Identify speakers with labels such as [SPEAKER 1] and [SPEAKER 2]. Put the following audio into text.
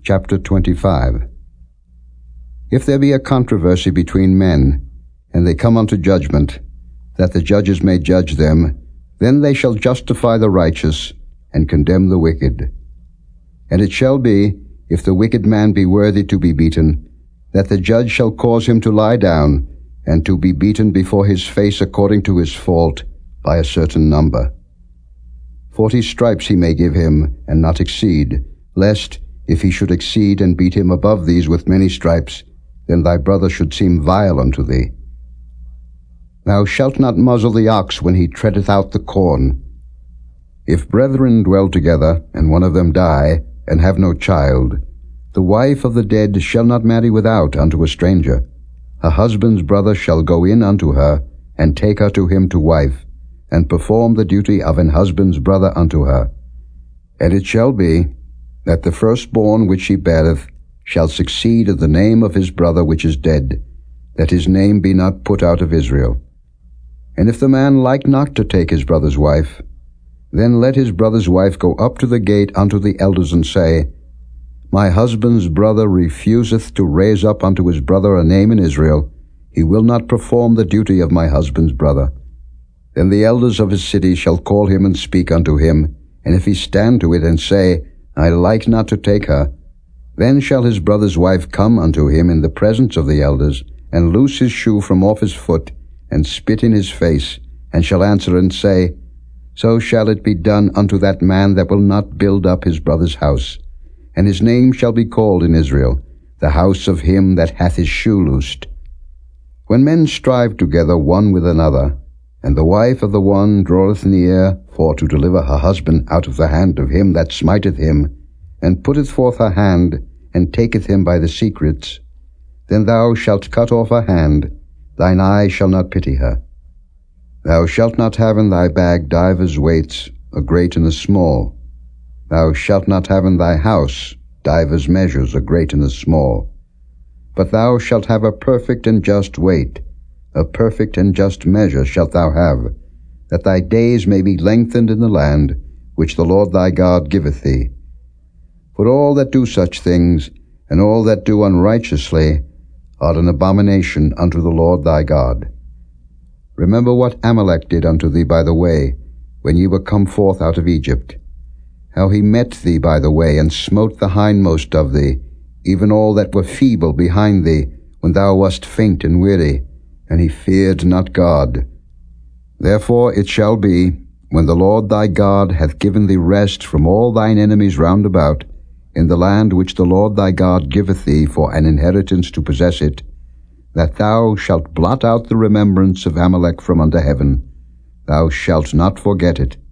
[SPEAKER 1] Chapter 25. If there be a controversy between men, and they come unto judgment, that the judges may judge them, then they shall justify the righteous, and condemn the wicked. And it shall be, if the wicked man be worthy to be beaten, that the judge shall cause him to lie down, and to be beaten before his face according to his fault, by a certain number. 40 stripes he may give him, and not exceed, lest, if he should exceed and beat him above these with many stripes, then thy brother should seem vile unto thee. Thou shalt not muzzle the ox when he treadeth out the corn. If brethren dwell together, and one of them die, and have no child, the wife of the dead shall not marry without unto a stranger. Her husband's brother shall go in unto her, and take her to him to wife, and perform the duty of an husband's brother unto her. And it shall be, that the firstborn which she beareth shall succeed of the name of his brother which is dead, that his name be not put out of Israel. And if the man like not to take his brother's wife, then let his brother's wife go up to the gate unto the elders, and say, My husband's brother refuseth to raise up unto his brother a name in Israel. He will not perform the duty of my husband's brother. Then the elders of his city shall call him and speak unto him, and if he stand to it and say, I like not to take her, then shall his brother's wife come unto him in the presence of the elders, and loose his shoe from off his foot, and spit in his face, and shall answer and say, So shall it be done unto that man that will not build up his brother's house. And his name shall be called in Israel, the house of him that hath his shoe loosed. When men strive together one with another, and the wife of the one draweth near for to deliver her husband out of the hand of him that smiteth him, and putteth forth her hand, and taketh him by the secrets, then thou shalt cut off her hand, thine eye shall not pity her. Thou shalt not have in thy bag divers weights, a great and a small. Thou shalt not have in thy house divers measures, a great and a small. But thou shalt have a perfect and just weight, a perfect and just measure shalt thou have, that thy days may be lengthened in the land which the Lord thy God giveth thee. For all that do such things, and all that do unrighteously, are an abomination unto the Lord thy God. Remember what Amalek did unto thee by the way, when ye were come forth out of Egypt, how he met thee by the way, and smote the hindmost of thee, even all that were feeble behind thee, when thou wast faint and weary, and he feared not God. Therefore it shall be, when the Lord thy God hath given thee rest from all thine enemies round about, in the land which the Lord thy God giveth thee for an inheritance to possess it, that thou shalt blot out the remembrance of Amalek from under heaven. Thou shalt not forget it,